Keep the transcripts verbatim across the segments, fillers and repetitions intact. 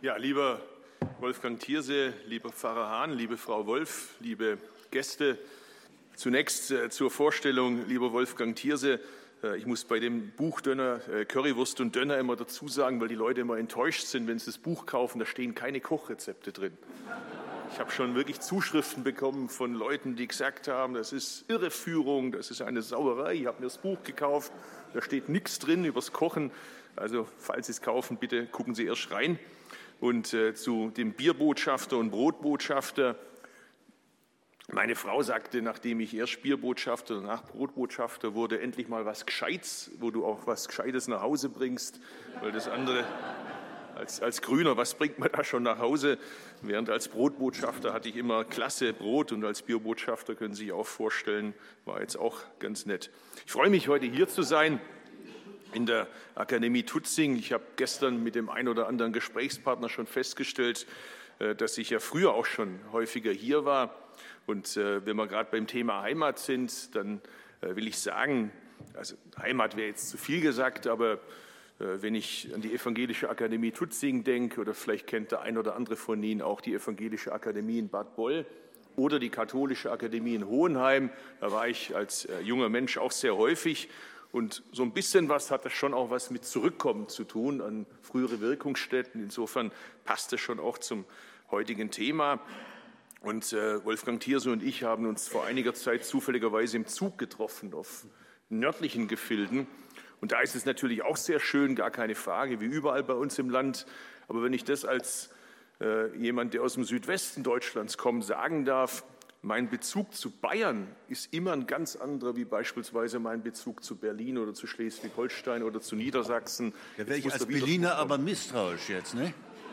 Ja, lieber Wolfgang Thierse, lieber Pfarrer Hahn, liebe Frau Wolf, liebe Gäste, zunächst äh, zur Vorstellung, lieber Wolfgang Thierse. Äh, ich muss bei dem Buch Döner, äh, Currywurst und Döner immer dazu sagen, weil die Leute immer enttäuscht sind, wenn sie das Buch kaufen, da stehen keine Kochrezepte drin. Ich habe schon wirklich Zuschriften bekommen von Leuten, die gesagt haben, das ist Irreführung, das ist eine Sauerei. Ich habe mir das Buch gekauft, da steht nichts drin übers Kochen. Also falls Sie es kaufen, bitte gucken Sie erst rein. Und äh, zu dem Bierbotschafter und Brotbotschafter. Meine Frau sagte, nachdem ich erst Bierbotschafter, danach Brotbotschafter wurde, endlich mal was Gescheites, wo du auch was Gescheites nach Hause bringst, weil das andere, als, als Grüner, was bringt man da schon nach Hause? Während als Brotbotschafter hatte ich immer klasse Brot und als Bierbotschafter können Sie sich auch vorstellen, war jetzt auch ganz nett. Ich freue mich, heute hier zu sein. In der Akademie Tutzing. Ich habe gestern mit dem einen oder anderen Gesprächspartner schon festgestellt, dass ich ja früher auch schon häufiger hier war. Und wenn wir gerade beim Thema Heimat sind, dann will ich sagen, also Heimat wäre jetzt zu viel gesagt, aber wenn ich an die Evangelische Akademie Tutzing denke, oder vielleicht kennt der ein oder andere von Ihnen auch die Evangelische Akademie in Bad Boll oder die Katholische Akademie in Hohenheim, da war ich als junger Mensch auch sehr häufig. Und so ein bisschen was hat das schon auch was mit Zurückkommen zu tun an frühere Wirkungsstätten. Insofern passt das schon auch zum heutigen Thema. Und äh, Wolfgang Thierse und ich haben uns vor einiger Zeit zufälligerweise im Zug getroffen auf nördlichen Gefilden. Und da ist es natürlich auch sehr schön, gar keine Frage, wie überall bei uns im Land. Aber wenn ich das als äh, jemand, der aus dem Südwesten Deutschlands kommt, sagen darf, mein Bezug zu Bayern ist immer ein ganz anderer, wie beispielsweise mein Bezug zu Berlin oder zu Schleswig-Holstein oder zu Niedersachsen. Da wäre ich als Berliner aber misstrauisch jetzt, ne?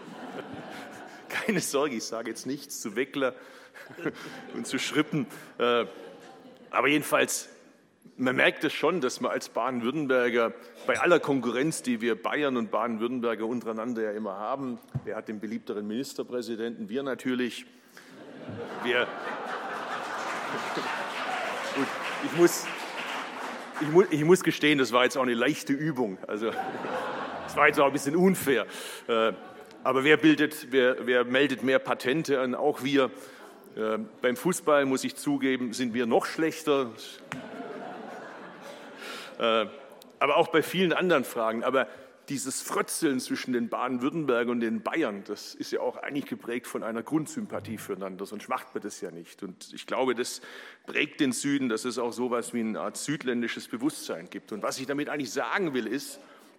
Keine Sorge, ich sage jetzt nichts zu Weckler und zu Schrippen. Aber jedenfalls, man merkt es schon, dass man als Baden-Württemberger bei aller Konkurrenz, die wir Bayern und Baden-Württemberger untereinander ja immer haben, wer hat den beliebteren Ministerpräsidenten? Wir natürlich. Wir Gut, ich muss, ich, muss, ich muss gestehen, das war jetzt auch eine leichte Übung. Also, das war jetzt auch ein bisschen unfair. Äh, aber wer, bildet, wer, wer meldet mehr Patente an? Auch wir. Äh, beim Fußball, muss ich zugeben, sind wir noch schlechter. Äh, aber auch bei vielen anderen Fragen. Aber dieses Frötzeln zwischen den Baden-Württembergern und den Bayern, das ist ja auch eigentlich geprägt von einer Grundsympathie füreinander, sonst macht man das ja nicht. Und ich glaube, das prägt den Süden, dass es auch so etwas wie eine Art südländisches Bewusstsein gibt. Und was ich damit eigentlich sagen will, ist,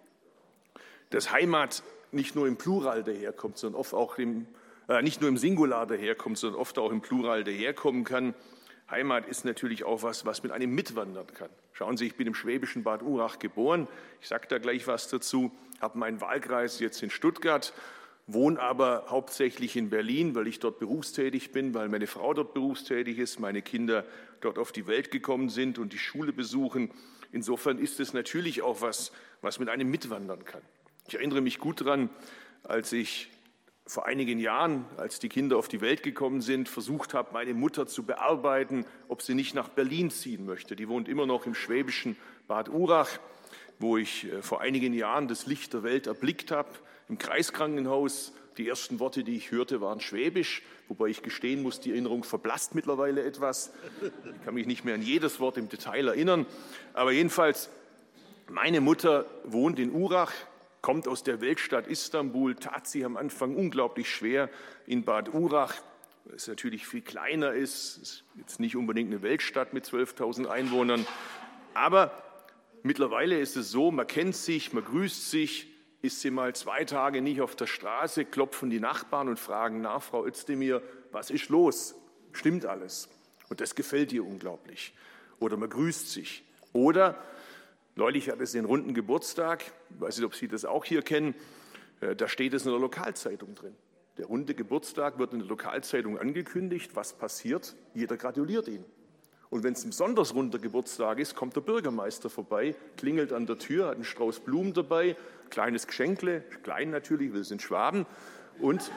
dass Heimat nicht nur im Plural daherkommt, sondern oft auch im, äh, nicht nur im Singular daherkommt, sondern oft auch im Plural daherkommen kann. Heimat ist natürlich auch was, was mit einem mitwandern kann. Schauen Sie, ich bin im schwäbischen Bad Urach geboren. Ich sage da gleich was dazu. Habe meinen Wahlkreis jetzt in Stuttgart, wohne aber hauptsächlich in Berlin, weil ich dort berufstätig bin, weil meine Frau dort berufstätig ist, meine Kinder dort auf die Welt gekommen sind und die Schule besuchen. Insofern ist es natürlich auch was, was mit einem mitwandern kann. Ich erinnere mich gut daran, als ich vor einigen Jahren, als die Kinder auf die Welt gekommen sind, versucht habe, meine Mutter zu bearbeiten, ob sie nicht nach Berlin ziehen möchte. Die wohnt immer noch im schwäbischen Bad Urach, wo ich vor einigen Jahren das Licht der Welt erblickt habe, im Kreiskrankenhaus. Die ersten Worte, die ich hörte, waren Schwäbisch, wobei ich gestehen muss, die Erinnerung verblasst mittlerweile etwas. Ich kann mich nicht mehr an jedes Wort im Detail erinnern. Aber jedenfalls, meine Mutter wohnt in Urach, kommt aus der Weltstadt Istanbul, tat sich am Anfang unglaublich schwer in Bad Urach, weil es natürlich viel kleiner ist, ist jetzt nicht unbedingt eine Weltstadt mit zwölftausend Einwohnern, aber mittlerweile ist es so, man kennt sich, man grüßt sich, ist sie mal zwei Tage nicht auf der Straße, klopfen die Nachbarn und fragen nach, Frau Özdemir, was ist los? Stimmt alles? Und das gefällt ihr unglaublich. Oder man grüßt sich. Oder neulich hat es den runden Geburtstag, ich weiß nicht, ob Sie das auch hier kennen, da steht es in der Lokalzeitung drin. Der runde Geburtstag wird in der Lokalzeitung angekündigt. Was passiert? Jeder gratuliert ihn. Und wenn es ein besonders runder Geburtstag ist, kommt der Bürgermeister vorbei, klingelt an der Tür, hat einen Strauß Blumen dabei, kleines Geschenkle, klein natürlich, wir sind Schwaben, und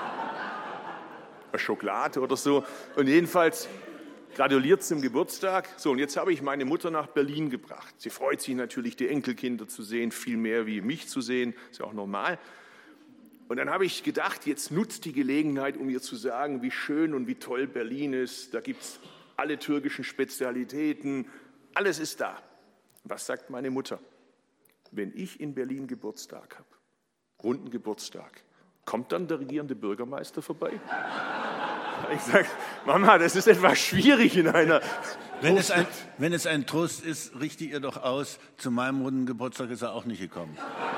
eine Schokolade oder so. Und jedenfalls gratuliert zum Geburtstag. So, und jetzt habe ich meine Mutter nach Berlin gebracht. Sie freut sich natürlich, die Enkelkinder zu sehen, viel mehr wie mich zu sehen, ist ja auch normal. Und dann habe ich gedacht, jetzt nutzt die Gelegenheit, um ihr zu sagen, wie schön und wie toll Berlin ist. Da gibt es alle türkischen Spezialitäten, alles ist da. Was sagt meine Mutter? Wenn ich in Berlin Geburtstag habe, runden Geburtstag, kommt dann der regierende Bürgermeister vorbei? Ich sage, Mama, das ist etwas schwierig in einer... Wenn es, ein, wenn es ein Trost ist, richte ihr doch aus, zu meinem runden Geburtstag ist er auch nicht gekommen.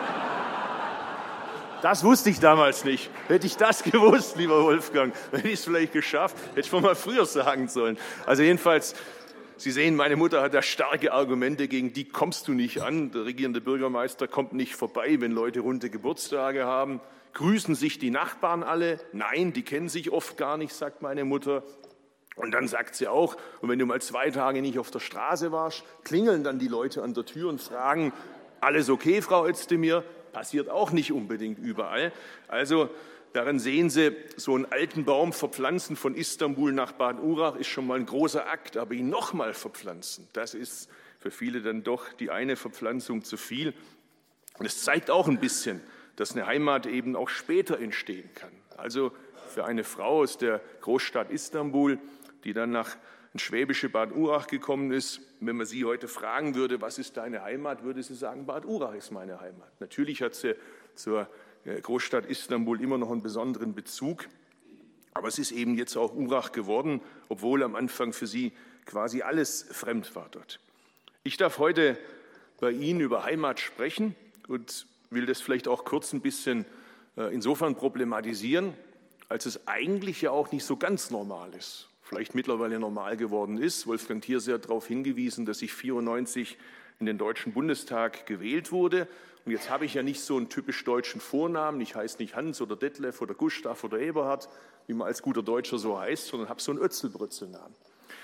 Das wusste ich damals nicht. Hätte ich das gewusst, lieber Wolfgang, hätte ich es vielleicht geschafft, hätte ich schon mal früher sagen sollen. Also jedenfalls, Sie sehen, meine Mutter hat da starke Argumente, gegen die kommst du nicht an. Der regierende Bürgermeister kommt nicht vorbei, wenn Leute runde Geburtstage haben. Grüßen sich die Nachbarn alle? Nein, die kennen sich oft gar nicht, sagt meine Mutter. Und dann sagt sie auch, und wenn du mal zwei Tage nicht auf der Straße warst, klingeln dann die Leute an der Tür und fragen, alles okay, Frau Özdemir? Passiert auch nicht unbedingt überall. Also darin sehen Sie, so einen alten Baum verpflanzen von Istanbul nach Bad Urach ist schon mal ein großer Akt, aber ihn nochmal verpflanzen, das ist für viele dann doch die eine Verpflanzung zu viel. Und es zeigt auch ein bisschen, dass eine Heimat eben auch später entstehen kann. Also für eine Frau aus der Großstadt Istanbul, die dann nach ins schwäbische Bad Urach gekommen ist, wenn man sie heute fragen würde, was ist deine Heimat, würde sie sagen, Bad Urach ist meine Heimat. Natürlich hat sie zur Großstadt Istanbul immer noch einen besonderen Bezug, aber es ist eben jetzt auch Urach geworden, obwohl am Anfang für sie quasi alles fremd war dort. Ich darf heute bei Ihnen über Heimat sprechen und will das vielleicht auch kurz ein bisschen insofern problematisieren, als es eigentlich ja auch nicht so ganz normal ist. Vielleicht mittlerweile normal geworden ist. Wolfgang Thierse hat darauf hingewiesen, dass ich neunzehnhundertvierundneunzig in den Deutschen Bundestag gewählt wurde. Und jetzt habe ich ja nicht so einen typisch deutschen Vornamen. Ich heiße nicht Hans oder Detlef oder Gustav oder Eberhard, wie man als guter Deutscher so heißt, sondern habe so einen Ötzelbrötzelnamen.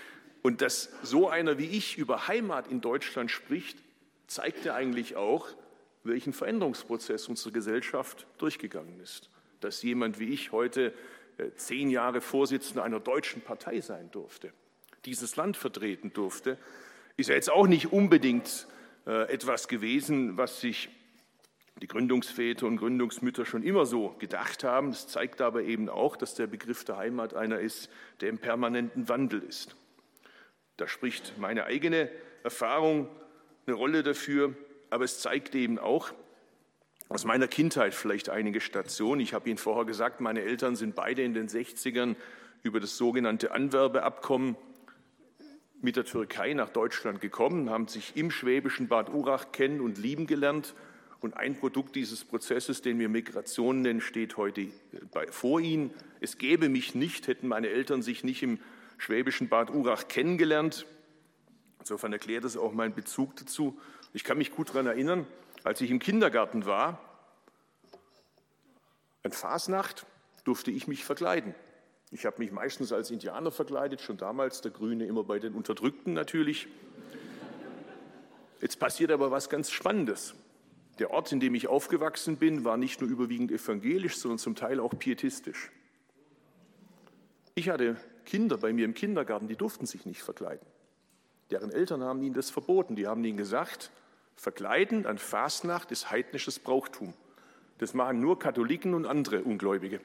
Und dass so einer wie ich über Heimat in Deutschland spricht, zeigt ja eigentlich auch, welchen Veränderungsprozess unsere Gesellschaft durchgegangen ist. Dass jemand wie ich heute zehn Jahre Vorsitzender einer deutschen Partei sein durfte, dieses Land vertreten durfte, ist ja jetzt auch nicht unbedingt äh, etwas gewesen, was sich die Gründungsväter und Gründungsmütter schon immer so gedacht haben. Es zeigt aber eben auch, dass der Begriff der Heimat einer ist, der im permanenten Wandel ist. Da spricht meine eigene Erfahrung eine Rolle dafür, aber es zeigt eben auch, aus meiner Kindheit vielleicht einige Stationen. Ich habe Ihnen vorher gesagt, meine Eltern sind beide in den sechzigern über das sogenannte Anwerbeabkommen mit der Türkei nach Deutschland gekommen, haben sich im schwäbischen Bad Urach kennen und lieben gelernt. Und ein Produkt dieses Prozesses, den wir Migration nennen, steht heute bei, vor Ihnen. Es gäbe mich nicht, hätten meine Eltern sich nicht im schwäbischen Bad Urach kennengelernt. Insofern erklärt es auch meinen Bezug dazu. Ich kann mich gut daran erinnern, als ich im Kindergarten war, an Fasnacht, durfte ich mich verkleiden. Ich habe mich meistens als Indianer verkleidet, schon damals, der Grüne immer bei den Unterdrückten natürlich. Jetzt passiert aber was ganz Spannendes. Der Ort, in dem ich aufgewachsen bin, war nicht nur überwiegend evangelisch, sondern zum Teil auch pietistisch. Ich hatte Kinder bei mir im Kindergarten, die durften sich nicht verkleiden. Deren Eltern haben ihnen das verboten. Die haben ihnen gesagt, Verkleiden an Fasnacht ist heidnisches Brauchtum. Das machen nur Katholiken und andere Ungläubige.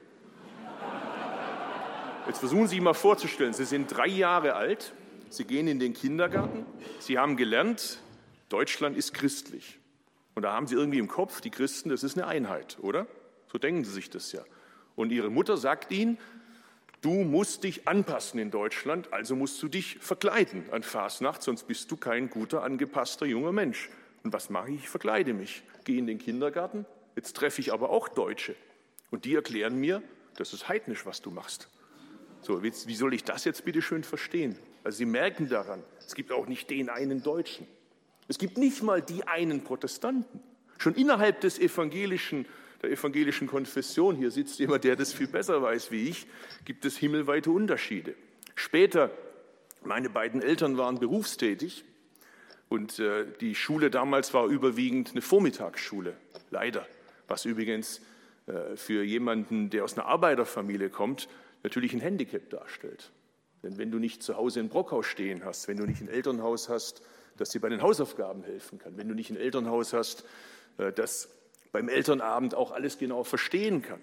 Jetzt versuchen Sie sich mal vorzustellen, Sie sind drei Jahre alt, Sie gehen in den Kindergarten, Sie haben gelernt, Deutschland ist christlich. Und da haben Sie irgendwie im Kopf, die Christen, das ist eine Einheit, oder? So denken Sie sich das ja. Und Ihre Mutter sagt Ihnen, du musst dich anpassen in Deutschland, also musst du dich verkleiden an Fasnacht, sonst bist du kein guter, angepasster junger Mensch. Und was mache ich? Ich verkleide mich, gehe in den Kindergarten, jetzt treffe ich aber auch Deutsche. Und die erklären mir, das ist heidnisch, was du machst. So, wie soll ich das jetzt bitte schön verstehen? Also Sie merken daran, es gibt auch nicht den einen Deutschen. Es gibt nicht mal die einen Protestanten. Schon innerhalb des evangelischen, der evangelischen Konfession, hier sitzt jemand, der das viel besser weiß wie ich, gibt es himmelweite Unterschiede. Später, meine beiden Eltern waren berufstätig. Und äh, die Schule damals war überwiegend eine Vormittagsschule, leider. Was übrigens äh, für jemanden, der aus einer Arbeiterfamilie kommt, natürlich ein Handicap darstellt. Denn wenn du nicht zu Hause ein Brockhaus stehen hast, wenn du nicht ein Elternhaus hast, das dir bei den Hausaufgaben helfen kann, wenn du nicht ein Elternhaus hast, äh, das beim Elternabend auch alles genau verstehen kann,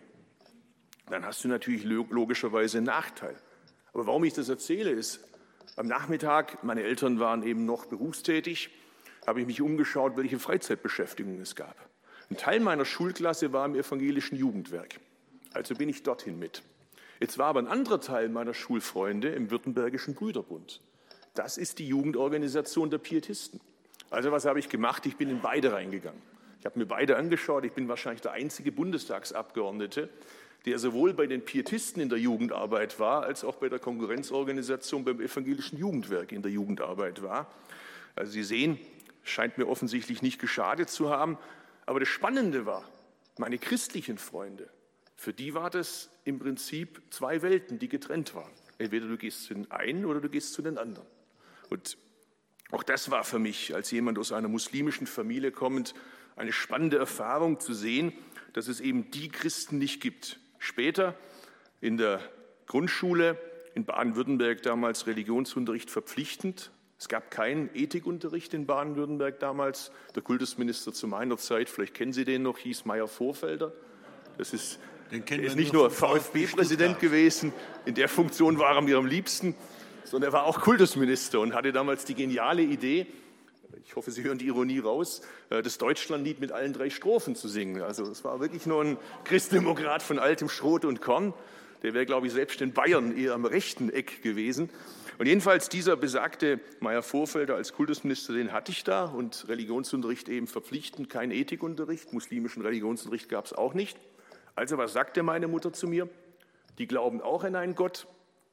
dann hast du natürlich logischerweise einen Nachteil. Aber warum ich das erzähle, ist, am Nachmittag, meine Eltern waren eben noch berufstätig, habe ich mich umgeschaut, welche Freizeitbeschäftigungen es gab. Ein Teil meiner Schulklasse war im evangelischen Jugendwerk. Also bin ich dorthin mit. Jetzt war aber ein anderer Teil meiner Schulfreunde im Württembergischen Brüderbund. Das ist die Jugendorganisation der Pietisten. Also was habe ich gemacht? Ich bin in beide reingegangen. Ich habe mir beide angeschaut. Ich bin wahrscheinlich der einzige Bundestagsabgeordnete, der sowohl bei den Pietisten in der Jugendarbeit war, als auch bei der Konkurrenzorganisation beim evangelischen Jugendwerk in der Jugendarbeit war. Also Sie sehen, scheint mir offensichtlich nicht geschadet zu haben. Aber das Spannende war, meine christlichen Freunde, für die war das im Prinzip zwei Welten, die getrennt waren. Entweder du gehst zu den einen oder du gehst zu den anderen. Und auch das war für mich, als jemand aus einer muslimischen Familie kommend, eine spannende Erfahrung zu sehen, dass es eben die Christen nicht gibt. Später in der Grundschule in Baden-Württemberg damals Religionsunterricht verpflichtend. Es gab keinen Ethikunterricht in Baden-Württemberg damals. Der Kultusminister zu meiner Zeit, vielleicht kennen Sie den noch, hieß Meyer-Vorfelder. Das ist, er ist nicht nur VfB-Präsident gewesen, in der Funktion war er mir am liebsten, sondern er war auch Kultusminister und hatte damals die geniale Idee, ich hoffe, Sie hören die Ironie raus, das Deutschlandlied mit allen drei Strophen zu singen. Also es war wirklich nur ein Christdemokrat von altem Schrot und Korn. Der wäre, glaube ich, selbst in Bayern eher am rechten Eck gewesen. Und jedenfalls dieser besagte Meyer-Vorfelder als Kultusminister, den hatte ich da. Und Religionsunterricht eben verpflichtend, kein Ethikunterricht. Muslimischen Religionsunterricht gab es auch nicht. Also was sagte meine Mutter zu mir? Die glauben auch an einen Gott.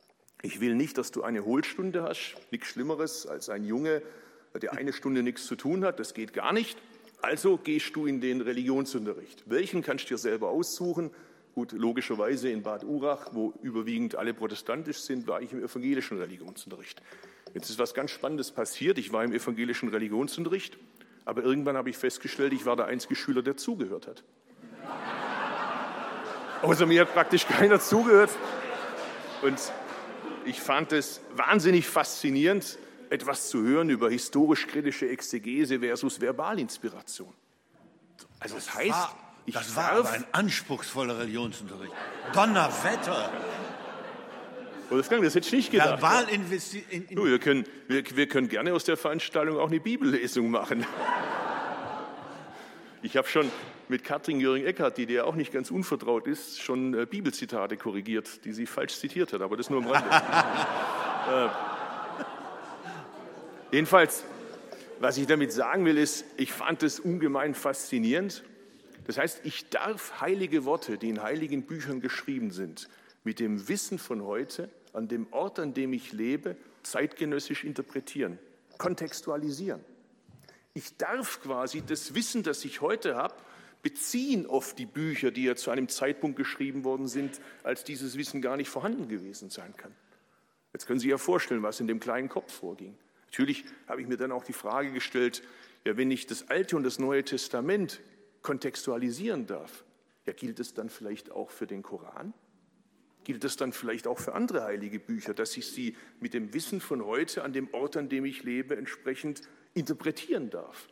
Ich will nicht, dass du eine Hohlstunde hast. Nichts Schlimmeres als ein Junge, der eine Stunde nichts zu tun hat. Das geht gar nicht. Also gehst du in den Religionsunterricht. Welchen kannst du dir selber aussuchen? Gut, logischerweise in Bad Urach, wo überwiegend alle protestantisch sind, war ich im evangelischen Religionsunterricht. Jetzt ist was ganz Spannendes passiert. Ich war im evangelischen Religionsunterricht, aber irgendwann habe ich festgestellt, ich war der einzige Schüler, der zugehört hat. Außer mir hat praktisch keiner zugehört. Und ich fand es wahnsinnig faszinierend, etwas zu hören über historisch-kritische Exegese versus Verbalinspiration. Also das heißt, war, ich das war aber ein anspruchsvoller Religionsunterricht. Donnerwetter! Wolfgang, das hätte ich nicht gedacht. Verbalinvesti- in, in Du, wir, können, wir, wir können gerne aus der Veranstaltung auch eine Bibellesung machen. Ich habe schon mit Katrin Göring-Eckardt, die dir auch nicht ganz unvertraut ist, schon äh, Bibelzitate korrigiert, die sie falsch zitiert hat, aber das nur am Rande. äh, Jedenfalls, was ich damit sagen will, ist, ich fand es ungemein faszinierend. Das heißt, ich darf heilige Worte, die in heiligen Büchern geschrieben sind, mit dem Wissen von heute, an dem Ort, an dem ich lebe, zeitgenössisch interpretieren, kontextualisieren. Ich darf quasi das Wissen, das ich heute habe, beziehen auf die Bücher, die ja zu einem Zeitpunkt geschrieben worden sind, als dieses Wissen gar nicht vorhanden gewesen sein kann. Jetzt können Sie ja vorstellen, was in dem kleinen Kopf vorging. Natürlich habe ich mir dann auch die Frage gestellt, ja, wenn ich das Alte und das Neue Testament kontextualisieren darf, ja, gilt es dann vielleicht auch für den Koran? Gilt es dann vielleicht auch für andere heilige Bücher, dass ich sie mit dem Wissen von heute an dem Ort, an dem ich lebe, entsprechend interpretieren darf?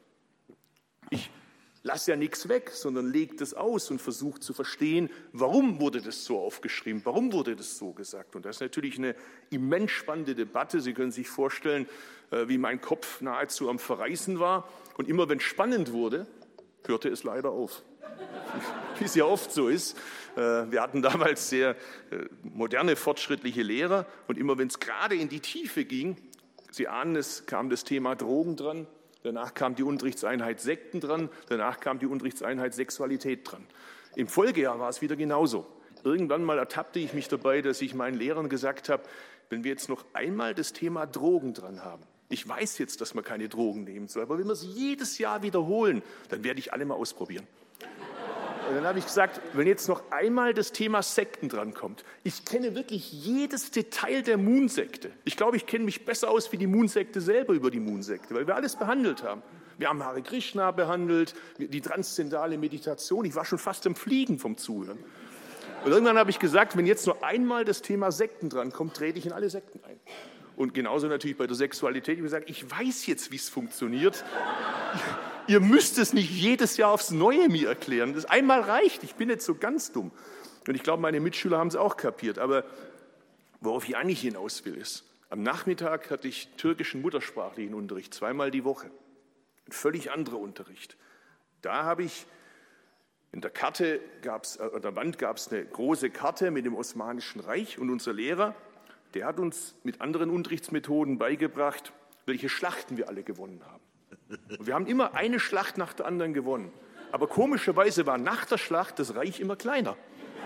Ich lasse ja nichts weg, sondern lege das aus und versuche zu verstehen, warum wurde das so aufgeschrieben, warum wurde das so gesagt. Und das ist natürlich eine immens spannende Debatte. Sie können sich vorstellen, wie mein Kopf nahezu am Verreißen war. Und immer wenn es spannend wurde, hörte es leider auf. Wie es ja oft so ist. Wir hatten damals sehr moderne, fortschrittliche Lehrer. Und immer wenn es gerade in die Tiefe ging, Sie ahnen es, kam das Thema Drogen dran. Danach kam die Unterrichtseinheit Sekten dran, danach kam die Unterrichtseinheit Sexualität dran. Im Folgejahr war es wieder genauso. Irgendwann mal ertappte ich mich dabei, dass ich meinen Lehrern gesagt habe, wenn wir jetzt noch einmal das Thema Drogen dran haben, ich weiß jetzt, dass man keine Drogen nehmen soll, aber wenn wir sie jedes Jahr wiederholen, dann werde ich alle mal ausprobieren. Und dann habe ich gesagt, wenn jetzt noch einmal das Thema Sekten drankommt, ich kenne wirklich jedes Detail der Moon-Sekte. Ich glaube, ich kenne mich besser aus wie die Moon-Sekte selber über die Moon-Sekte, weil wir alles behandelt haben. Wir haben Hare Krishna behandelt, die transzendentale Meditation. Ich war schon fast am Fliegen vom Zuhören. Und irgendwann habe ich gesagt, wenn jetzt nur einmal das Thema Sekten drankommt, trete ich in alle Sekten ein. Und genauso natürlich bei der Sexualität. Ich habe gesagt, ich weiß jetzt, wie es funktioniert. ihr müsst es nicht jedes Jahr aufs Neue mir erklären. Das einmal reicht, ich bin nicht so ganz dumm. Und ich glaube, meine Mitschüler haben es auch kapiert. Aber worauf ich eigentlich hinaus will, ist, am Nachmittag hatte ich türkischen muttersprachlichen Unterricht, zweimal die Woche. Ein völlig anderer Unterricht. Da habe ich, in der Karte gab's, an der Wand gab es eine große Karte mit dem Osmanischen Reich und unser Lehrer, der hat uns mit anderen Unterrichtsmethoden beigebracht, welche Schlachten wir alle gewonnen haben. Und wir haben immer eine Schlacht nach der anderen gewonnen. Aber komischerweise war nach der Schlacht das Reich immer kleiner.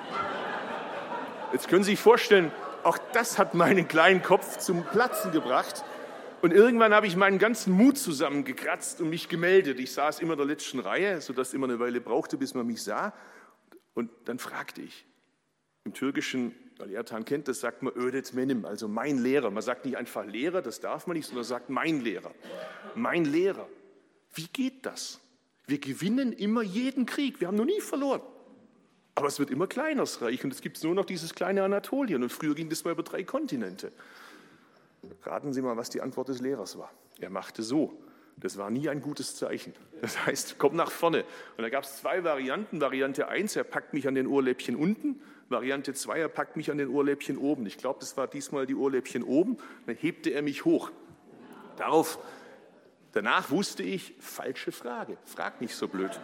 Jetzt können Sie sich vorstellen, auch das hat meinen kleinen Kopf zum Platzen gebracht. Und irgendwann habe ich meinen ganzen Mut zusammengekratzt und mich gemeldet. Ich saß immer in der letzten Reihe, sodass es immer eine Weile brauchte, bis man mich sah. Und dann fragte ich, im Türkischen, weil Ertan kennt das, sagt man Ödet Menim, also mein Lehrer. Man sagt nicht einfach Lehrer, das darf man nicht, sondern sagt mein Lehrer. Mein Lehrer. Wie geht das? Wir gewinnen immer jeden Krieg, wir haben noch nie verloren. Aber es wird immer kleiner, das Reich, und es gibt nur noch dieses kleine Anatolien. Und früher ging das mal über drei Kontinente. Raten Sie mal, was die Antwort des Lehrers war. Er machte so. Das war nie ein gutes Zeichen. Das heißt, komm nach vorne. Und da gab es zwei Varianten. Variante eins, er packt mich an den Ohrläppchen unten. Variante zwei, er packt mich an den Ohrläppchen oben. Ich glaube, das war diesmal die Ohrläppchen oben. Dann hebte er mich hoch. Darauf, danach wusste ich, falsche Frage. Frag nicht so blöd.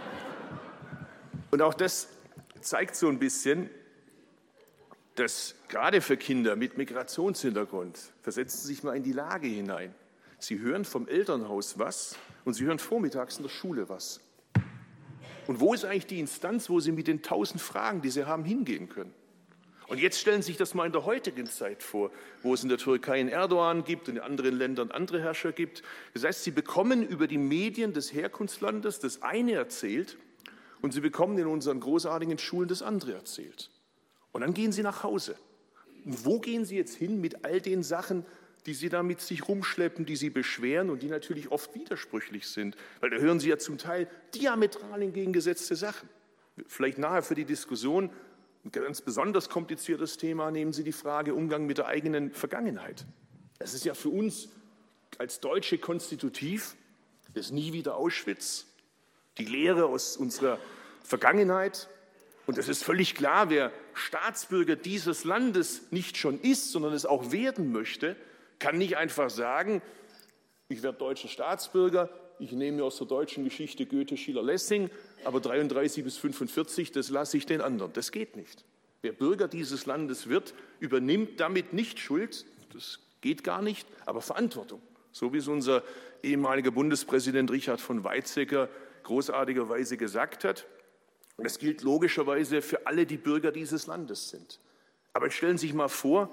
Und auch das zeigt so ein bisschen, dass gerade für Kinder mit Migrationshintergrund, versetzen Sie sich mal in die Lage hinein, sie hören vom Elternhaus was und sie hören vormittags in der Schule was. Und wo ist eigentlich die Instanz, wo sie mit den tausend Fragen, die sie haben, hingehen können? Und jetzt stellen Sie sich das mal in der heutigen Zeit vor, wo es in der Türkei einen Erdogan gibt und in anderen Ländern andere Herrscher gibt. Das heißt, sie bekommen über die Medien des Herkunftslandes das eine erzählt und sie bekommen in unseren großartigen Schulen das andere erzählt. Und dann gehen sie nach Hause. Und wo gehen sie jetzt hin mit all den Sachen, die sie da mit sich rumschleppen, die sie beschweren und die natürlich oft widersprüchlich sind? Weil da hören sie ja zum Teil diametral entgegengesetzte Sachen. Vielleicht nachher für die Diskussion ein ganz besonders kompliziertes Thema, nehmen Sie die Frage Umgang mit der eigenen Vergangenheit. Das ist ja für uns als Deutsche konstitutiv, das Nie wieder Auschwitz, die Lehre aus unserer Vergangenheit. Und es ist völlig klar, wer Staatsbürger dieses Landes nicht schon ist, sondern es auch werden möchte, kann nicht einfach sagen, ich werde deutscher Staatsbürger, ich nehme mir aus der deutschen Geschichte Goethe, Schiller, Lessing, aber dreiunddreißig bis fünfundvierzig, das lasse ich den anderen. Das geht nicht. Wer Bürger dieses Landes wird, übernimmt damit nicht Schuld, das geht gar nicht, aber Verantwortung. So wie es unser ehemaliger Bundespräsident Richard von Weizsäcker großartigerweise gesagt hat. Und das gilt logischerweise für alle, die Bürger dieses Landes sind. Aber stellen Sie sich mal vor,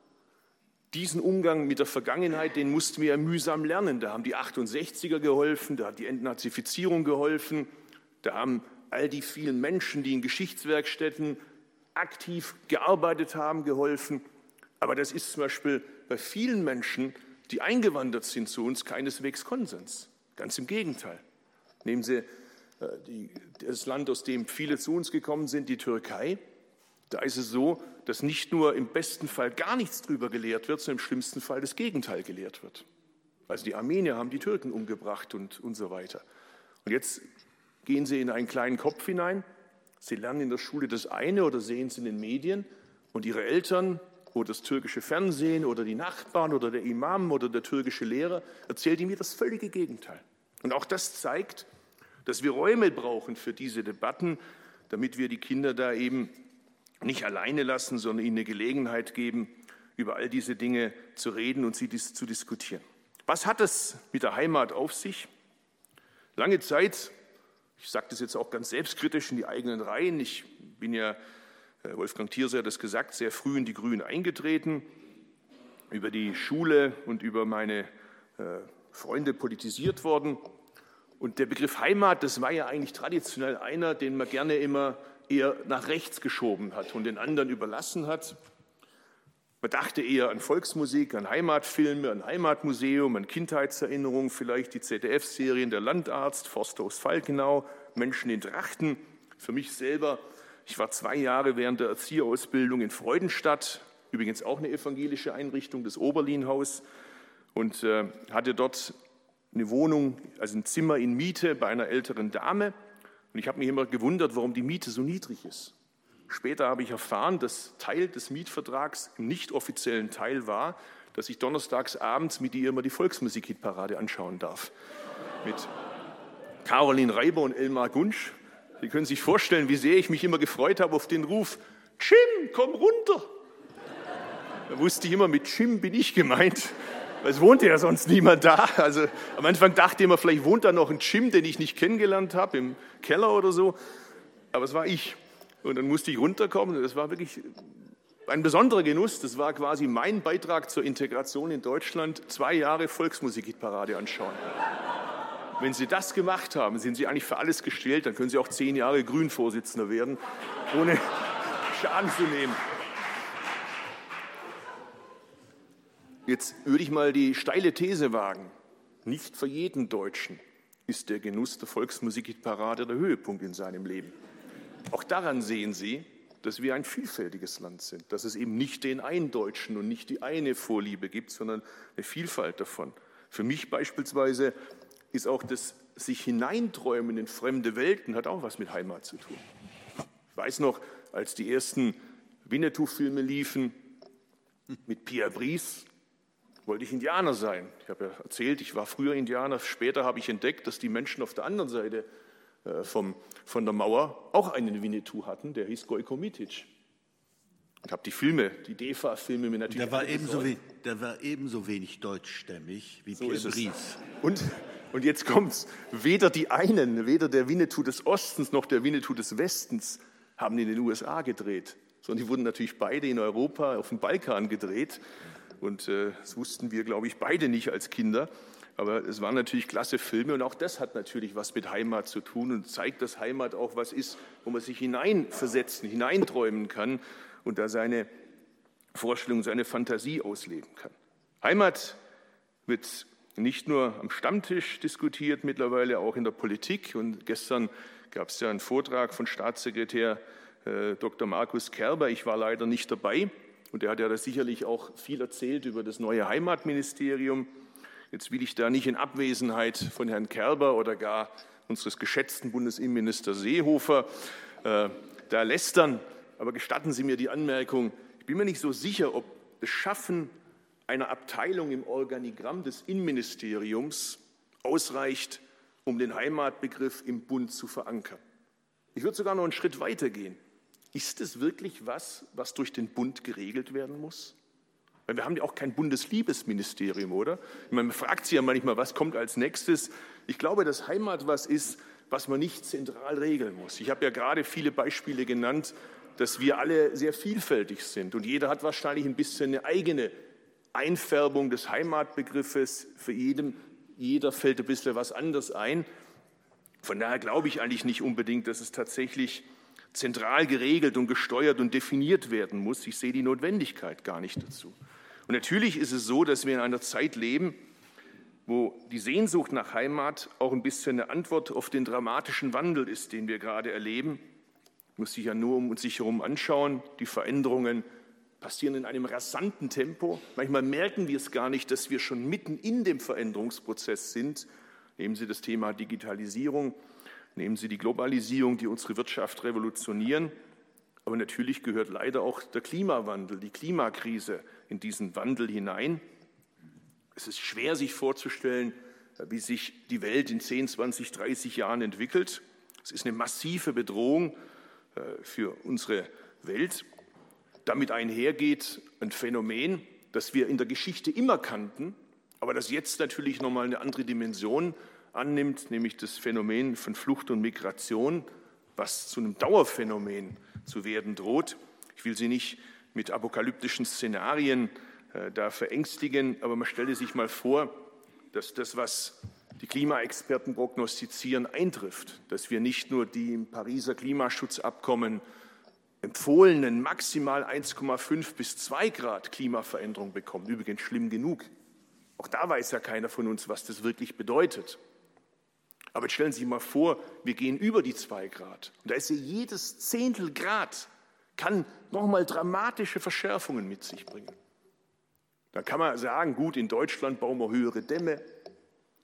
diesen Umgang mit der Vergangenheit, den mussten wir ja mühsam lernen. Da haben die achtundsechziger geholfen, da hat die Entnazifizierung geholfen, da haben all die vielen Menschen, die in Geschichtswerkstätten aktiv gearbeitet haben, geholfen. Aber das ist zum Beispiel bei vielen Menschen, die eingewandert sind zu uns, keineswegs Konsens. Ganz im Gegenteil. Nehmen Sie äh, die, das Land, aus dem viele zu uns gekommen sind, die Türkei. Da ist es so, dass nicht nur im besten Fall gar nichts drüber gelehrt wird, sondern im schlimmsten Fall das Gegenteil gelehrt wird. Also die Armenier haben die Türken umgebracht und, und so weiter. Und jetzt gehen Sie in einen kleinen Kopf hinein, Sie lernen in der Schule das eine oder sehen es in den Medien und Ihre Eltern oder das türkische Fernsehen oder die Nachbarn oder der Imam oder der türkische Lehrer erzählt Ihnen das völlige Gegenteil. Und auch das zeigt, dass wir Räume brauchen für diese Debatten, damit wir die Kinder da eben nicht alleine lassen, sondern ihnen eine Gelegenheit geben, über all diese Dinge zu reden und sie zu diskutieren. Was hat es mit der Heimat auf sich? Lange Zeit, ich sage das jetzt auch ganz selbstkritisch in die eigenen Reihen, ich bin ja, Wolfgang Thierse hat das gesagt, sehr früh in die Grünen eingetreten, über die Schule und über meine äh, Freunde politisiert worden. Und der Begriff Heimat, das war ja eigentlich traditionell einer, den man gerne immer eher nach rechts geschoben hat und den anderen überlassen hat. Man dachte eher an Volksmusik, an Heimatfilme, an Heimatmuseum, an Kindheitserinnerungen, vielleicht die Z D F-Serien Der Landarzt, Forsthaus Falkenau, Menschen in Trachten. Für mich selber, ich war zwei Jahre während der Erzieherausbildung in Freudenstadt, übrigens auch eine evangelische Einrichtung, das Oberlinhaus, und äh, hatte dort eine Wohnung, also ein Zimmer in Miete bei einer älteren Dame. Und ich habe mich immer gewundert, warum die Miete so niedrig ist. Später habe ich erfahren, dass Teil des Mietvertrags im nicht offiziellen Teil war, dass ich donnerstags abends mit ihr immer die Volksmusik-Hitparade anschauen darf. Mit Caroline Reiber und Elmar Gunsch. Sie können sich vorstellen, wie sehr ich mich immer gefreut habe auf den Ruf, Jim, komm runter. Da wusste ich immer, mit Jim bin ich gemeint. Es wohnte ja sonst niemand da. Also am Anfang dachte ich immer, vielleicht wohnt da noch ein Jim, den ich nicht kennengelernt habe, im Keller oder so. Aber es war ich. Und dann musste ich runterkommen. Das war wirklich ein besonderer Genuss. Das war quasi mein Beitrag zur Integration in Deutschland. Zwei Jahre Volksmusik-Hitparade anschauen. Wenn Sie das gemacht haben, sind Sie eigentlich für alles gestellt. Dann können Sie auch zehn Jahre Grünen-Vorsitzender werden, ohne Schaden zu nehmen. Jetzt würde ich mal die steile These wagen. Nicht für jeden Deutschen ist der Genuss der Volksmusik-Hitparade der Höhepunkt in seinem Leben. Auch daran sehen Sie, dass wir ein vielfältiges Land sind, dass es eben nicht den einen Deutschen und nicht die eine Vorliebe gibt, sondern eine Vielfalt davon. Für mich beispielsweise ist auch das sich hineinträumen in fremde Welten, hat auch was mit Heimat zu tun. Ich weiß noch, als die ersten Winnetou-Filme liefen mit Pierre Brice, wollte ich Indianer sein. Ich habe ja erzählt, ich war früher Indianer, später habe ich entdeckt, dass die Menschen auf der anderen Seite Vom, von der Mauer auch einen Winnetou hatten, der hieß Gojko Mitic. Ich habe die Filme, die D E F A-Filme mir natürlich... Der war, ebenso we- der war ebenso wenig deutschstämmig wie so Pierre Brice. Und, und jetzt kommt's, weder die einen, weder der Winnetou des Ostens noch der Winnetou des Westens haben in den U S A gedreht, sondern die wurden natürlich beide in Europa auf dem Balkan gedreht. Und äh, das wussten wir, glaube ich, beide nicht als Kinder. Aber es waren natürlich klasse Filme und auch das hat natürlich was mit Heimat zu tun und zeigt, dass Heimat auch was ist, wo man sich hineinversetzen, hineinträumen kann und da seine Vorstellung, seine Fantasie ausleben kann. Heimat wird nicht nur am Stammtisch diskutiert, mittlerweile auch in der Politik. Und gestern gab es ja einen Vortrag von Staatssekretär äh, Doktor Markus Kerber. Ich war leider nicht dabei und der hat ja da sicherlich auch viel erzählt über das neue Heimatministerium. Jetzt will ich da nicht in Abwesenheit von Herrn Kerber oder gar unseres geschätzten Bundesinnenministers Seehofer äh, da lästern, aber gestatten Sie mir die Anmerkung, ich bin mir nicht so sicher, ob das Schaffen einer Abteilung im Organigramm des Innenministeriums ausreicht, um den Heimatbegriff im Bund zu verankern. Ich würde sogar noch einen Schritt weiter gehen. Ist es wirklich was, was durch den Bund geregelt werden muss? Weil wir haben ja auch kein Bundesliebesministerium, oder? Ich meine, man fragt sich ja manchmal, was kommt als nächstes? Ich glaube, dass Heimat was ist, was man nicht zentral regeln muss. Ich habe ja gerade viele Beispiele genannt, dass wir alle sehr vielfältig sind. Und jeder hat wahrscheinlich ein bisschen eine eigene Einfärbung des Heimatbegriffes. Für jeden, jeder fällt ein bisschen was anderes ein. Von daher glaube ich eigentlich nicht unbedingt, dass es tatsächlich zentral geregelt und gesteuert und definiert werden muss. Ich sehe die Notwendigkeit gar nicht dazu. Und natürlich ist es so, dass wir in einer Zeit leben, wo die Sehnsucht nach Heimat auch ein bisschen eine Antwort auf den dramatischen Wandel ist, den wir gerade erleben. Man muss sich ja nur um uns sich herum anschauen. Die Veränderungen passieren in einem rasanten Tempo. Manchmal merken wir es gar nicht, dass wir schon mitten in dem Veränderungsprozess sind. Nehmen Sie das Thema Digitalisierung, nehmen Sie die Globalisierung, die unsere Wirtschaft revolutionieren. Aber natürlich gehört leider auch der Klimawandel, die Klimakrise in diesen Wandel hinein. Es ist schwer, sich vorzustellen, wie sich die Welt in zehn, zwanzig, dreißig Jahren entwickelt. Es ist eine massive Bedrohung für unsere Welt. Damit einhergeht ein Phänomen, das wir in der Geschichte immer kannten, aber das jetzt natürlich nochmal eine andere Dimension annimmt, nämlich das Phänomen von Flucht und Migration, was zu einem Dauerphänomen zu werden droht. Ich will Sie nicht mit apokalyptischen Szenarien äh, da verängstigen, aber man stelle sich mal vor, dass das, was die Klimaexperten prognostizieren, eintrifft, dass wir nicht nur die im Pariser Klimaschutzabkommen empfohlenen maximal eins Komma fünf bis zwei Grad Klimaveränderung bekommen, übrigens schlimm genug. Auch da weiß ja keiner von uns, was das wirklich bedeutet. Aber jetzt stellen Sie sich mal vor, wir gehen über die zwei Grad. Und da ist ja jedes Zehntel Grad, kann nochmal dramatische Verschärfungen mit sich bringen. Da kann man sagen, gut, in Deutschland bauen wir höhere Dämme,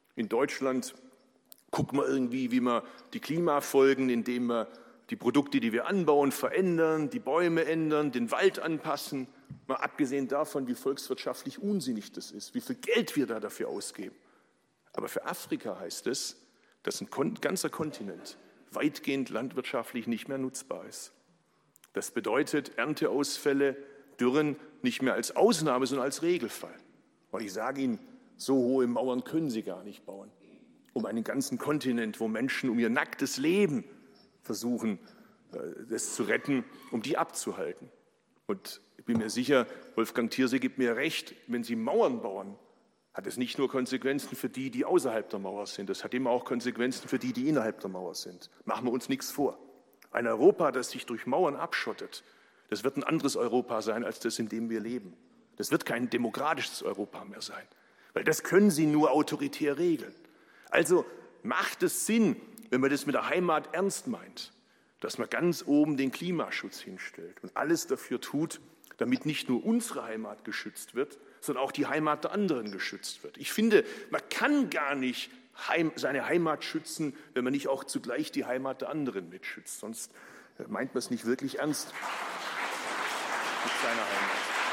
In Deutschland guckt man irgendwie, wie man die Klimafolgen, indem wir die Produkte, die wir anbauen, verändern, die Bäume ändern, den Wald anpassen. Mal abgesehen davon, wie volkswirtschaftlich unsinnig das ist, wie viel Geld wir da dafür ausgeben. Aber für Afrika heißt es, dass ein ganzer Kontinent weitgehend landwirtschaftlich nicht mehr nutzbar ist. Das bedeutet Ernteausfälle, Dürren nicht mehr als Ausnahme, sondern als Regelfall. Und ich sage Ihnen, so hohe Mauern können Sie gar nicht bauen, um einen ganzen Kontinent, wo Menschen um ihr nacktes Leben versuchen, das zu retten, um die abzuhalten. Und ich bin mir sicher, Wolfgang Thiersee gibt mir recht, wenn Sie Mauern bauen, hat es nicht nur Konsequenzen für die, die außerhalb der Mauer sind, es hat immer auch Konsequenzen für die, die innerhalb der Mauer sind. Machen wir uns nichts vor. Ein Europa, das sich durch Mauern abschottet, das wird ein anderes Europa sein, als das, in dem wir leben. Das wird kein demokratisches Europa mehr sein, weil das können Sie nur autoritär regeln. Also macht es Sinn, wenn man das mit der Heimat ernst meint, dass man ganz oben den Klimaschutz hinstellt und alles dafür tut, damit nicht nur unsere Heimat geschützt wird, sondern auch die Heimat der anderen geschützt wird. Ich finde, man kann gar nicht Heim, seine Heimat schützen, wenn man nicht auch zugleich die Heimat der anderen mitschützt. Sonst meint man es nicht wirklich ernst mit seiner Heimat.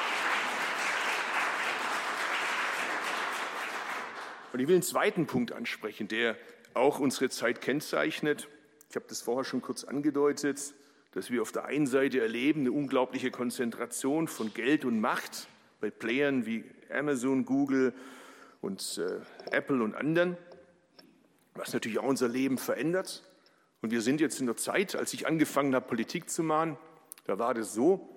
Und ich will einen zweiten Punkt ansprechen, der auch unsere Zeit kennzeichnet. Ich habe das vorher schon kurz angedeutet, dass wir auf der einen Seite erleben eine unglaubliche Konzentration von Geld und Macht bei Playern wie Amazon, Google und äh, Apple und anderen, was natürlich auch unser Leben verändert. Und wir sind jetzt in der Zeit, als ich angefangen habe, Politik zu machen, da war das so,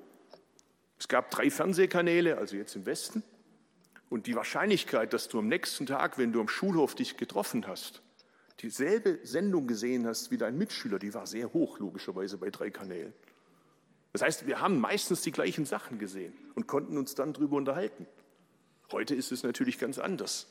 es gab drei Fernsehkanäle, also jetzt im Westen, und die Wahrscheinlichkeit, dass du am nächsten Tag, wenn du am Schulhof dich getroffen hast, dieselbe Sendung gesehen hast wie dein Mitschüler, die war sehr hoch, logischerweise bei drei Kanälen. Das heißt, wir haben meistens die gleichen Sachen gesehen und konnten uns dann darüber unterhalten. Heute ist es natürlich ganz anders.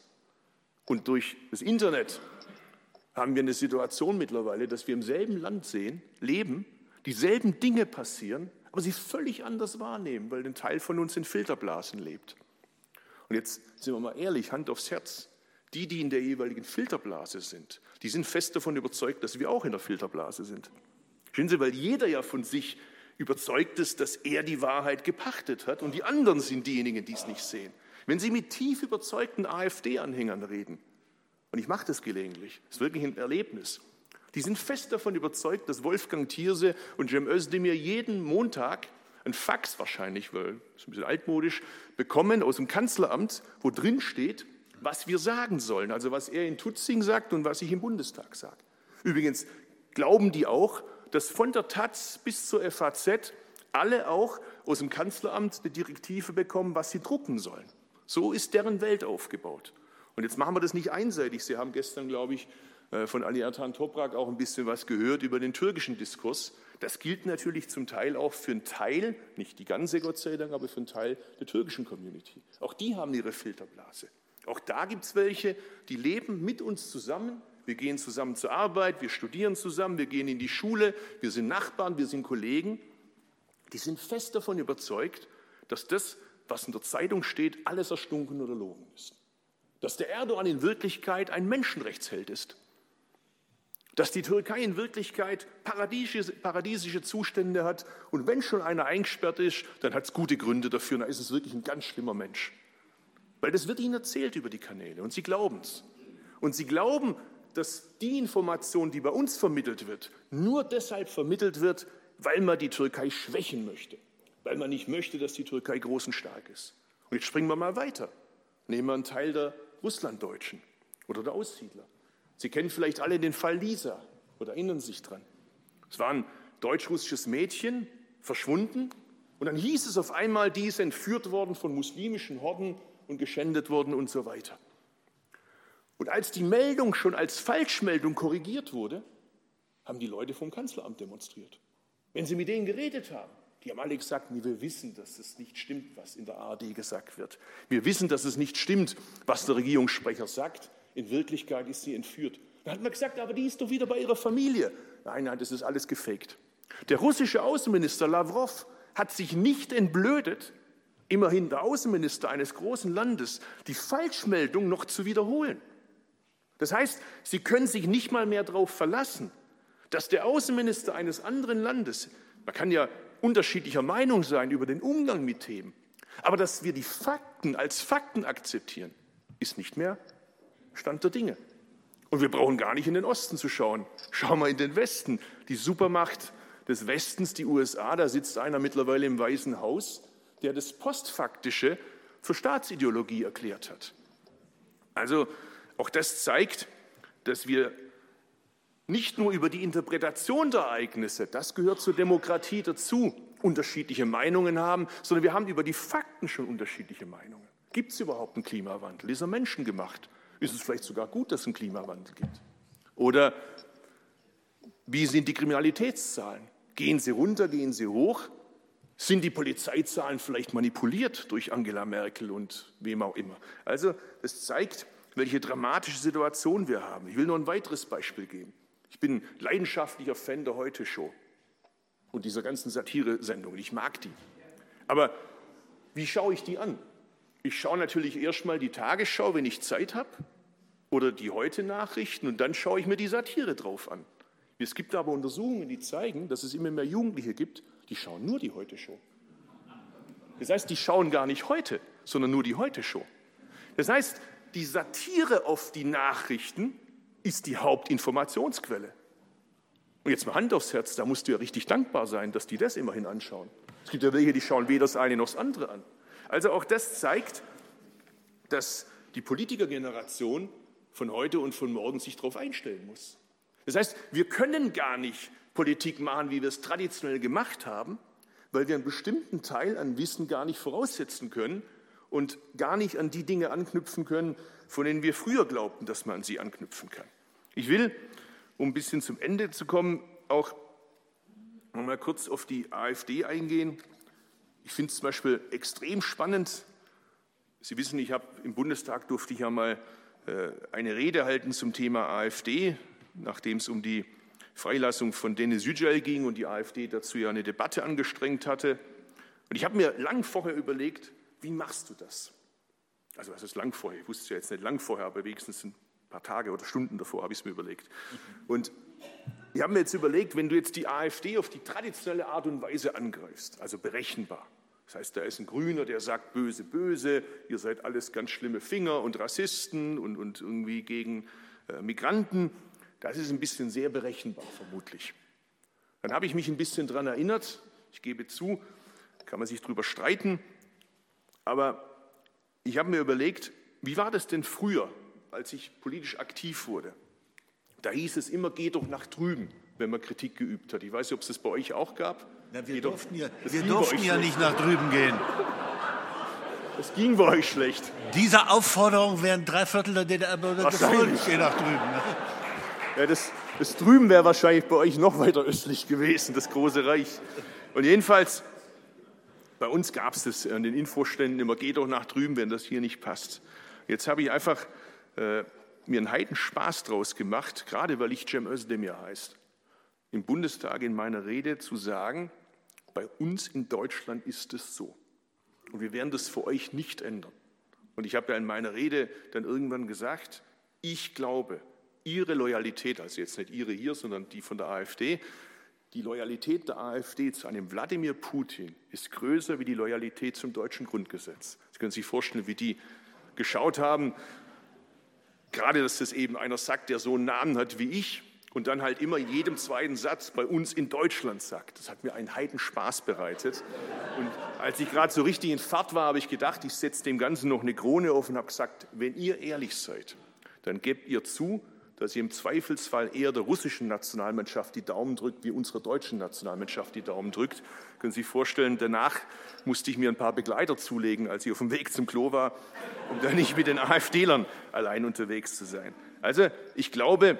Und durch das Internet haben wir eine Situation mittlerweile, dass wir im selben Land sehen, leben, dieselben Dinge passieren, aber sie völlig anders wahrnehmen, weil ein Teil von uns in Filterblasen lebt. Und jetzt sind wir mal ehrlich, Hand aufs Herz. Die, die in der jeweiligen Filterblase sind, die sind fest davon überzeugt, dass wir auch in der Filterblase sind. Verstehen Sie, weil jeder ja von sich überzeugt ist, dass er die Wahrheit gepachtet hat und die anderen sind diejenigen, die es nicht sehen. Wenn Sie mit tief überzeugten AfD-Anhängern reden, und ich mache das gelegentlich, das ist wirklich ein Erlebnis, die sind fest davon überzeugt, dass Wolfgang Thiersee und Cem Özdemir jeden Montag ein Fax wahrscheinlich, weil das ist ein bisschen altmodisch, bekommen aus dem Kanzleramt, wo drin steht, was wir sagen sollen, also was er in Tutzing sagt und was ich im Bundestag sage. Übrigens glauben die auch, dass von der Taz bis zur F A Z alle auch aus dem Kanzleramt eine Direktive bekommen, was sie drucken sollen. So ist deren Welt aufgebaut. Und jetzt machen wir das nicht einseitig. Sie haben gestern, glaube ich, von Ali Ertan Toprak auch ein bisschen was gehört über den türkischen Diskurs. Das gilt natürlich zum Teil auch für einen Teil, nicht die ganze, Gott sei Dank, aber für einen Teil der türkischen Community. Auch die haben ihre Filterblase. Auch da gibt es welche, die leben mit uns zusammen. Wir gehen zusammen zur Arbeit, wir studieren zusammen, wir gehen in die Schule, wir sind Nachbarn, wir sind Kollegen. Die sind fest davon überzeugt, dass das, was in der Zeitung steht, alles erstunken oder logen ist. Dass der Erdogan in Wirklichkeit ein Menschenrechtsheld ist. Dass die Türkei in Wirklichkeit paradiesische, paradiesische Zustände hat. Und wenn schon einer eingesperrt ist, dann hat es gute Gründe dafür, dann ist es wirklich ein ganz schlimmer Mensch. Weil das wird ihnen erzählt über die Kanäle und sie glauben es. Und sie glauben, dass die Information, die bei uns vermittelt wird, nur deshalb vermittelt wird, weil man die Türkei schwächen möchte. Weil man nicht möchte, dass die Türkei groß und stark ist. Und jetzt springen wir mal weiter. Nehmen wir einen Teil der Russlanddeutschen oder der Aussiedler. Sie kennen vielleicht alle den Fall Lisa oder erinnern sich dran. Es war ein deutsch-russisches Mädchen, verschwunden. Und dann hieß es auf einmal, die ist entführt worden von muslimischen Horden und geschändet worden und so weiter. Und als die Meldung schon als Falschmeldung korrigiert wurde, haben die Leute vom Kanzleramt demonstriert. Wenn Sie mit denen geredet haben, die haben alle gesagt, wir wissen, dass es nicht stimmt, was in der A R D gesagt wird. Wir wissen, dass es nicht stimmt, was der Regierungssprecher sagt. In Wirklichkeit ist sie entführt. Dann hat man gesagt, aber die ist doch wieder bei ihrer Familie. Nein, nein, das ist alles gefaked. Der russische Außenminister Lavrov hat sich nicht entblödet, immerhin der Außenminister eines großen Landes, die Falschmeldung noch zu wiederholen. Das heißt, Sie können sich nicht mal mehr darauf verlassen, dass der Außenminister eines anderen Landes, man kann ja unterschiedlicher Meinung sein über den Umgang mit Themen, aber dass wir die Fakten als Fakten akzeptieren, ist nicht mehr Stand der Dinge. Und wir brauchen gar nicht in den Osten zu schauen. Schauen wir in den Westen. Die Supermacht des Westens, die U S A, da sitzt einer mittlerweile im Weißen Haus, der das Postfaktische zur Staatsideologie erklärt hat. Also auch das zeigt, dass wir nicht nur über die Interpretation der Ereignisse, das gehört zur Demokratie dazu, unterschiedliche Meinungen haben, sondern wir haben über die Fakten schon unterschiedliche Meinungen. Gibt es überhaupt einen Klimawandel? Ist er menschengemacht? Ist es vielleicht sogar gut, dass es einen Klimawandel gibt? Oder wie sind die Kriminalitätszahlen? Gehen sie runter, gehen sie hoch? Sind die Polizeizahlen vielleicht manipuliert durch Angela Merkel und wem auch immer? Also das zeigt, welche dramatische Situation wir haben. Ich will nur ein weiteres Beispiel geben. Ich bin leidenschaftlicher Fan der Heute-Show und dieser ganzen Satire-Sendungen. Ich mag die. Aber wie schaue ich die an? Ich schaue natürlich erst mal die Tagesschau, wenn ich Zeit habe, oder die Heute-Nachrichten, und dann schaue ich mir die Satire drauf an. Es gibt aber Untersuchungen, die zeigen, dass es immer mehr Jugendliche gibt, die schauen nur die Heute-Show. Das heißt, die schauen gar nicht heute, sondern nur die Heute-Show. Das heißt, die Satire auf die Nachrichten ist die Hauptinformationsquelle. Und jetzt mal Hand aufs Herz, da musst du ja richtig dankbar sein, dass die das immerhin anschauen. Es gibt ja welche, die schauen weder das eine noch das andere an. Also auch das zeigt, dass die Politikergeneration von heute und von morgen sich darauf einstellen muss. Das heißt, wir können gar nicht Politik machen, wie wir es traditionell gemacht haben, weil wir einen bestimmten Teil an Wissen gar nicht voraussetzen können und gar nicht an die Dinge anknüpfen können, von denen wir früher glaubten, dass man an sie anknüpfen kann. Ich will, um ein bisschen zum Ende zu kommen, auch noch mal kurz auf die AfD eingehen. Ich finde es zum Beispiel extrem spannend. Sie wissen, ich habe im Bundestag durfte ich ja mal äh, eine Rede halten zum Thema AfD, nachdem es um die Freilassung von Denis Yücel ging und die AfD dazu ja eine Debatte angestrengt hatte. Und ich habe mir lang vorher überlegt, wie machst du das? Also was ist lang vorher? Ich wusste es ja jetzt nicht lang vorher, aber wenigstens ein paar Tage oder Stunden davor habe ich es mir überlegt. Und ich habe mir jetzt überlegt, wenn du jetzt die AfD auf die traditionelle Art und Weise angreifst, also berechenbar, das heißt, da ist ein Grüner, der sagt, böse, böse, ihr seid alles ganz schlimme Finger und Rassisten und, und irgendwie gegen äh, Migranten. Das ist ein bisschen sehr berechenbar, vermutlich. Dann habe ich mich ein bisschen daran erinnert, ich gebe zu, kann man sich darüber streiten, aber ich habe mir überlegt, wie war das denn früher, als ich politisch aktiv wurde? Da hieß es immer, geh doch nach drüben, wenn man Kritik geübt hat. Ich weiß nicht, ob es das bei euch auch gab. Na, wir Geh durften doch, ja, wir durften ja nicht nach drüben gehen. Es ging bei euch schlecht. Dieser Aufforderung wären drei Viertel der D D R-Bürger gefolgt, geh nach drüben. Ne? Ja, das, das drüben wäre wahrscheinlich bei euch noch weiter östlich gewesen, das große Reich. Und jedenfalls, bei uns gab es das an den Infoständen immer, geh doch nach drüben, wenn das hier nicht passt. Jetzt habe ich einfach äh, mir einen Heidenspaß draus gemacht, gerade weil ich Cem Özdemir heißt, im Bundestag in meiner Rede zu sagen, bei uns in Deutschland ist es so. Und wir werden das für euch nicht ändern. Und ich habe ja in meiner Rede dann irgendwann gesagt, ich glaube, Ihre Loyalität, also jetzt nicht Ihre hier, sondern die von der AfD, die Loyalität der AfD zu einem Wladimir Putin ist größer wie die Loyalität zum deutschen Grundgesetz. Sie können sich vorstellen, wie die geschaut haben, gerade, dass das eben einer sagt, der so einen Namen hat wie ich und dann halt immer in jedem zweiten Satz bei uns in Deutschland sagt. Das hat mir einen Heidenspaß bereitet. Und als ich gerade so richtig in Fahrt war, habe ich gedacht, ich setze dem Ganzen noch eine Krone auf und habe gesagt, wenn ihr ehrlich seid, dann gebt ihr zu, dass ihr im Zweifelsfall eher der russischen Nationalmannschaft die Daumen drückt, wie unserer deutschen Nationalmannschaft die Daumen drückt. Können Sie sich vorstellen, danach musste ich mir ein paar Begleiter zulegen, als ich auf dem Weg zum Klo war, um dann nicht mit den AfDlern allein unterwegs zu sein. Also ich glaube,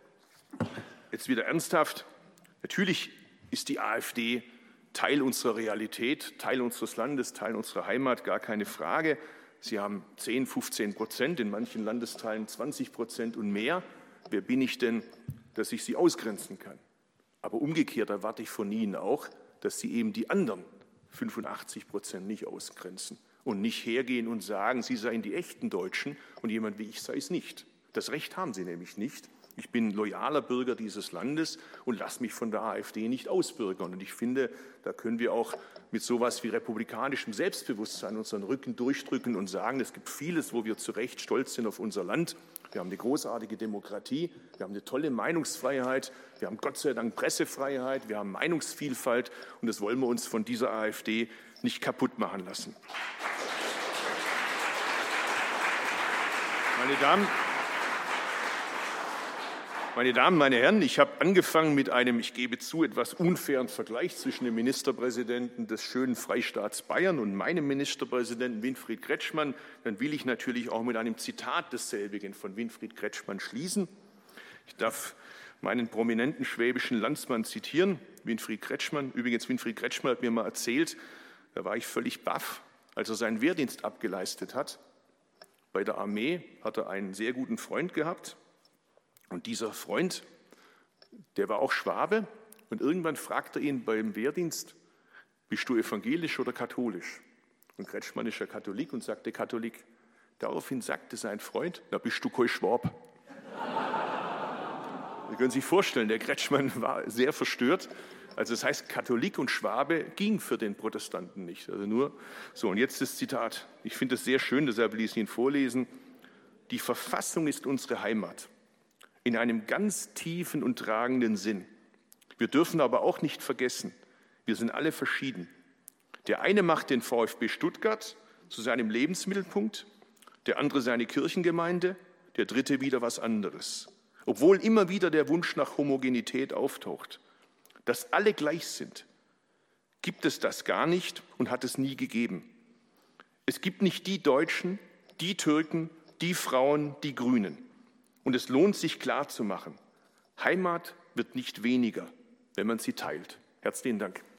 jetzt wieder ernsthaft, natürlich ist die AfD Teil unserer Realität, Teil unseres Landes, Teil unserer Heimat, gar keine Frage. Sie haben zehn, fünfzehn Prozent, in manchen Landesteilen zwanzig Prozent und mehr. Wer bin ich denn, dass ich sie ausgrenzen kann? Aber umgekehrt erwarte ich von Ihnen auch, dass Sie eben die anderen fünfundachtzig Prozent nicht ausgrenzen und nicht hergehen und sagen, Sie seien die echten Deutschen und jemand wie ich sei es nicht. Das Recht haben sie nämlich nicht. Ich bin loyaler Bürger dieses Landes und lasse mich von der AfD nicht ausbürgern. Und ich finde, da können wir auch mit sowas wie republikanischem Selbstbewusstsein unseren Rücken durchdrücken und sagen, es gibt vieles, wo wir zu Recht stolz sind auf unser Land. Wir haben eine großartige Demokratie, wir haben eine tolle Meinungsfreiheit, wir haben Gott sei Dank Pressefreiheit, wir haben Meinungsvielfalt und das wollen wir uns von dieser AfD nicht kaputt machen lassen. Meine Damen, Meine Damen, meine Herren, ich habe angefangen mit einem, ich gebe zu, etwas unfairen Vergleich zwischen dem Ministerpräsidenten des schönen Freistaats Bayern und meinem Ministerpräsidenten Winfried Kretschmann. Dann will ich natürlich auch mit einem Zitat desselbigen von Winfried Kretschmann schließen. Ich darf meinen prominenten schwäbischen Landsmann zitieren, Winfried Kretschmann. Übrigens, Winfried Kretschmann hat mir mal erzählt, da war ich völlig baff, als er seinen Wehrdienst abgeleistet hat. Bei der Armee hat er einen sehr guten Freund gehabt. Und dieser Freund, der war auch Schwabe und irgendwann fragt er ihn beim Wehrdienst, bist du evangelisch oder katholisch? Und Kretschmann ist ja Katholik und sagte Katholik. Daraufhin sagte sein Freund, na bist du kein Schwab. Sie können sich vorstellen, der Kretschmann war sehr verstört. Also das heißt, Katholik und Schwabe ging für den Protestanten nicht. Also nur so. Und jetzt das Zitat. Ich finde es sehr schön, deshalb ließ ich ihn vorlesen. Die Verfassung ist unsere Heimat. In einem ganz tiefen und tragenden Sinn. Wir dürfen aber auch nicht vergessen, wir sind alle verschieden. Der eine macht den VfB Stuttgart zu seinem Lebensmittelpunkt, der andere seine Kirchengemeinde, der dritte wieder was anderes. Obwohl immer wieder der Wunsch nach Homogenität auftaucht. Dass alle gleich sind, gibt es das gar nicht und hat es nie gegeben. Es gibt nicht die Deutschen, die Türken, die Frauen, die Grünen. Und es lohnt sich klarzumachen, Heimat wird nicht weniger, wenn man sie teilt. Herzlichen Dank.